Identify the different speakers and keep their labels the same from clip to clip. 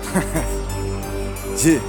Speaker 1: Yeah.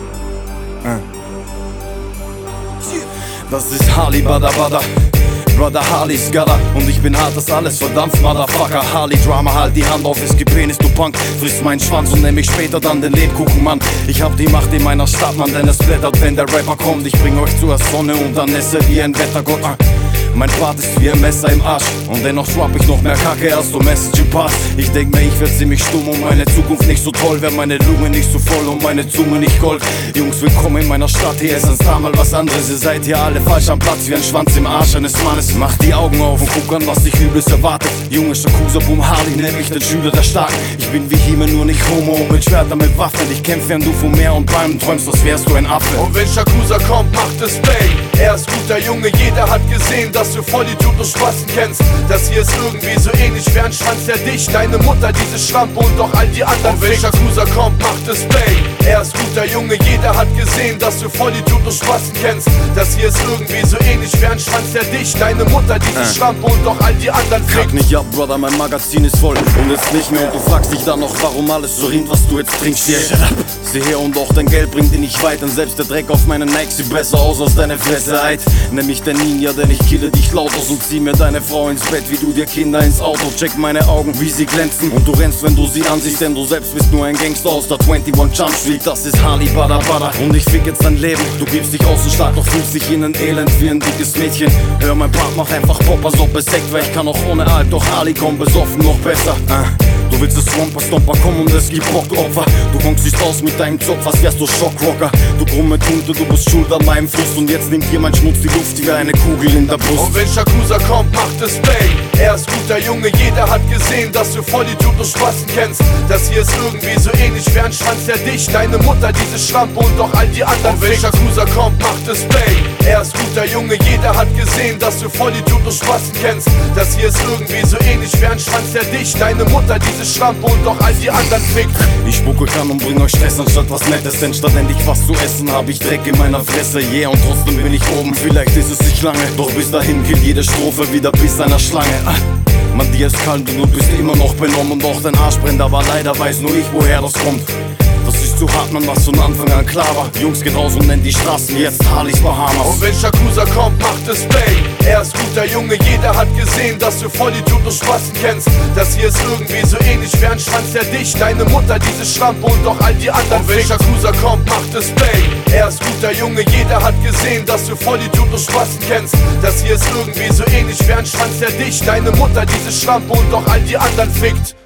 Speaker 1: Das ist Harley Bada Bada, Brother Harley's Gada. Und ich bin hart, das alles verdammt, Motherfucker. Harley Drama, halt die Hand auf, es gibt Penis, du Punk. Frisst meinen Schwanz und nenn mich später dann den Lebkuchen, Mann. Ich hab die Macht in meiner Stadt, Mann, denn es blättert, wenn der Rapper kommt. Ich bring euch zur Sonne und dann esse wie ein Wettergott. Mein Part ist wie ein Messer im Arsch und dennoch schwapp ich noch mehr Kacke, erst so Message im Pass. Ich denk mir, ich werd ziemlich stumm und meine Zukunft nicht so toll, wär meine Lunge nicht so voll und meine Zunge nicht Gold. Jungs, willkommen in meiner Stadt, hier ist ein Star mal was anderes. Ihr seid hier alle falsch am Platz, wie ein Schwanz im Arsch eines Mannes. Macht die Augen auf und guck an, was dich übles erwartet. Junge Shakusa Boom Harley, nenn mich den Schüler der Starken. Ich bin wie Hime, nur nicht Homo und mit Schwertern, mit Waffen. Ich kämpf während du von mehr und beim träumst, als wärst du ein Affe.
Speaker 2: Und wenn Shakusa kommt, macht es Bang. Er ist guter Junge, jeder hat gesehen, dass du Vollidiot und Spasten kennst. Das hier ist irgendwie so ähnlich wie ein Schwanz, der dich, deine Mutter, diese Schlampe und auch all die anderen. Und wenn Shakusa kommt, macht es Bang. Er ist guter Junge, jeder hat gesehen, dass du Vollidiot und Spasten kennst. Das hier ist irgendwie so ähnlich wie ein Schwanz, der dich, deine Mutter, diese Schlampe und auch all die anderen
Speaker 1: Kack nicht ab, Brother, mein Magazin ist voll und jetzt nicht mehr. Und du fragst dich dann noch, warum alles so riemt, was du jetzt trinkst. Hier, sieh her und auch dein Geld bringt dich nicht weit. Denn selbst der Dreck auf meinen Nikes sieht besser aus als deine Fresse, Eid. Nenn mich der Ninja, denn ich kille dich laut aus und zieh mir deine Frau ins Bett, wie du dir Kinder ins Auto. Check meine Augen, wie sie glänzen und du rennst, wenn du sie ansiehst, denn du selbst bist nur ein Gangster aus der 21 Jump Street. Das ist Harley Bada Bada und ich fick jetzt dein Leben. Du gibst dich außen stark, doch fühlst dich innen elend wie ein dickes Mädchen. Hör mein Part, mach einfach Pop, als ob es Sekt wär. Ich kann auch ohne Alk, doch Harley kommt besoffen noch besser. Du willst das Swamper Stomper kommen und es gibt Bockopfer. Du kommst nicht aus mit deinem Zopf, als wärst du Schockrocker. Du krumme Tunte, du bist schuld an meinem Fluss. Und jetzt nimmt hier mein Schmutz die Luft wie eine Kugel in der Brust.
Speaker 2: Und wenn Shakusa kommt, macht es Bang. Er ist guter Junge, jeder hat gesehen, dass du Vollidiot und Spasten kennst. Das hier ist irgendwie so ähnlich wie ein Schwanz, der dich, deine Mutter, diese Schlampe und auch all die anderen. Und wenn Shakusa kommt, macht es Bang. Er ist guter Junge, jeder hat gesehen, dass du Vollidiot und Spasten kennst. Das hier ist irgendwie so ähnlich wie ein Schwanz, der dich, deine Mutter, diese Schlampe und auch all die anderen fickt.
Speaker 1: Ich spuck euch an und bring euch Stress anstatt was Nettes. Denn statt endlich was zu essen, hab ich Dreck in meiner Fresse. Yeah, und trotzdem bin ich oben, vielleicht ist es nicht lange. Doch bis dahin killt jede Strophe wieder bis einer Schlange. Man, dir ist kalt und du bist immer noch benommen. Und auch dein Arsch brennt, aber leider weiß nur ich, woher das kommt. Das ist zu hart, man, was von Anfang an klar war. Jungs, geht raus und nennt die Straßen jetzt Harleys Bahamas.
Speaker 2: Und wenn Shakusa kommt, macht es Bang. Er ist guter Junge, jeder hat gesehen, dass du Vollidiot und Spasten kennst. Das hier ist irgendwie so ähnlich wie ein Schwanz, der dich, deine Mutter, diese Schlampe und auch all die anderen. Und wenn Shakusa kommt, macht es Bang. Er ist guter Junge, jeder hat gesehen, dass du Vollidiot und Spasten kennst. Das hier ist irgendwie so ähnlich wie ein Schwanz, der dich, deine Mutter, diese Schlampe und auch all die anderen fickt.